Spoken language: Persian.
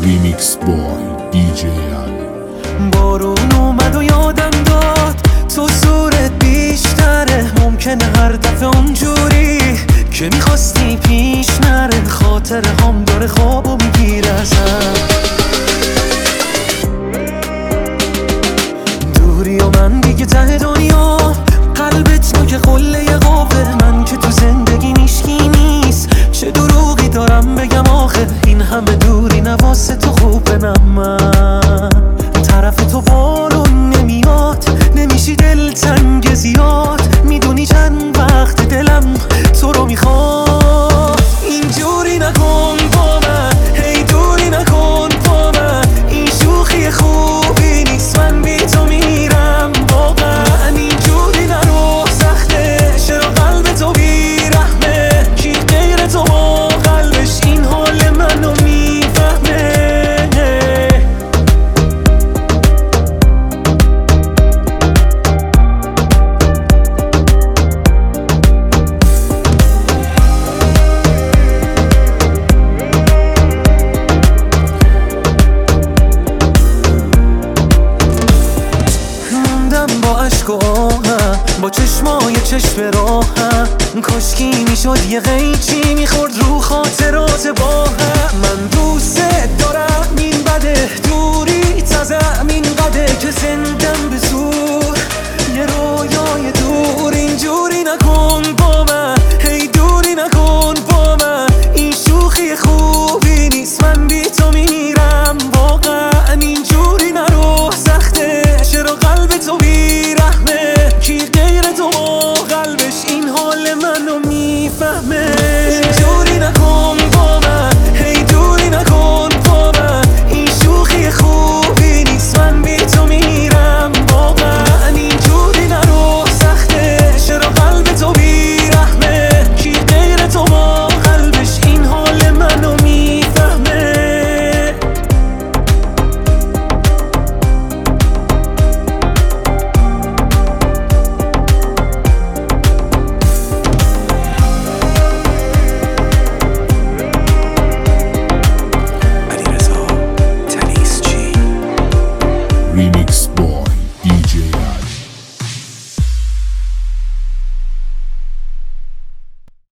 ریمیکس بای دیجی علی. بارون اومد و یادم داد تو صورت بیشتره، ممکنه هر دفعه اونجوری که میخواستی پیش نره. خاطر هم داره خوابو میگیره ازم، دوری و من دیگه ته دنیا، قلبت نوک قله قوه. من که تو زندگی نیشکی نیست، چه دروغی دارم بگم آخه. این همه دوری نواسه تو خوبه، نه من طرف تو بارون نمیاد، نمیشی دلتنگ زیاد. میدونی چند وقت دلم تو رو میخواد. اینجوری نکن با من، هی دوری نکن با من. این شوخی خوبی نیست، من بی تو میرم واقعا. اینجوری نرو سخته، چرا قلب تو بیرحمه. کی غیر تو با قلبش این حال منو میفهمه. با عشق و آهم، با چشمای چشم راهم، کاشکی میشد یه قیچی میخورد رو خاطرات با هم. من